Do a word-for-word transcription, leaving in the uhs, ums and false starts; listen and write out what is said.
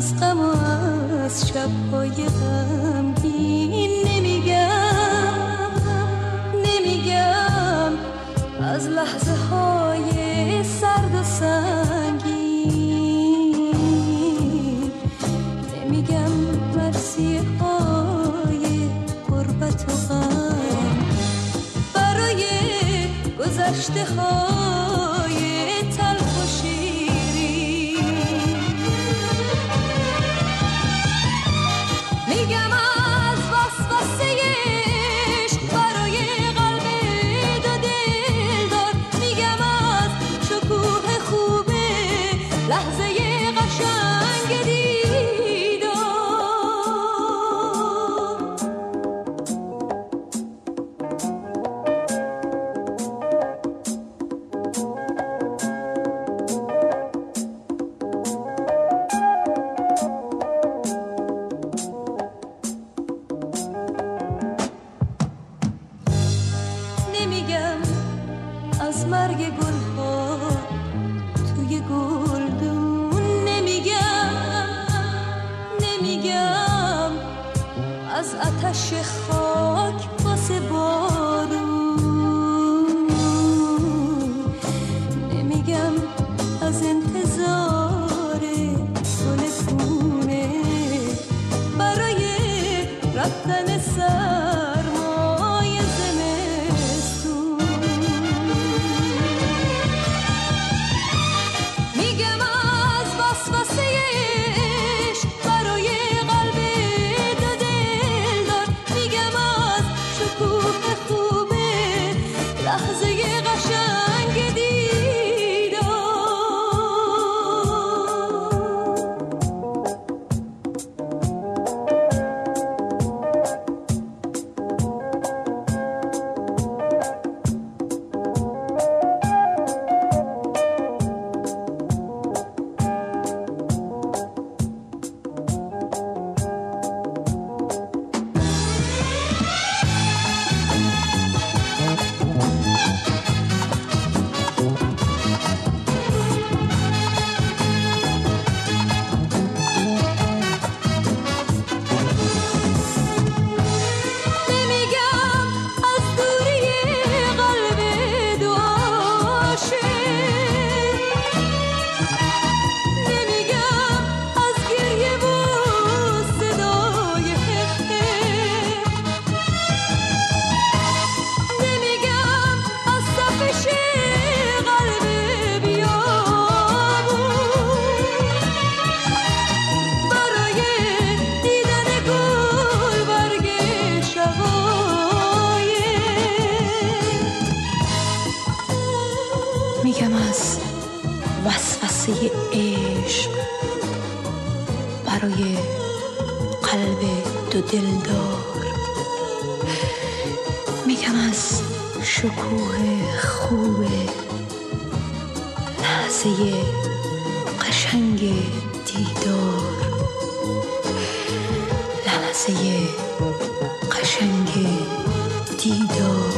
از غم و از شب‌های غمگین نمیگم نمیگم از لحظه های سرد و سنگین نمیگم مرسی های غربت و غم برای گذشته های تلخ و شیرین میگم از وسوسه عشق برای قلب دو دلدار میگم از شکوه خوب لحظه قشنگ دیدار نمیگم از مرگ گلها توی گلدون نمیگم نمیگم از آتش خاک واسه بارون نمیگم از انتظار گل خونه برای رفتن سرمای زمستون میگم از وسوسه عشق برای قلب دو دلدار میگم از شکوه خوب لحظه قشنگ دیدار میگم از وسوسه عشق برای قلب دو دلدار میگم از شکوه خوب لحظه قشنگ دیدار لحظه قشنگ دیدار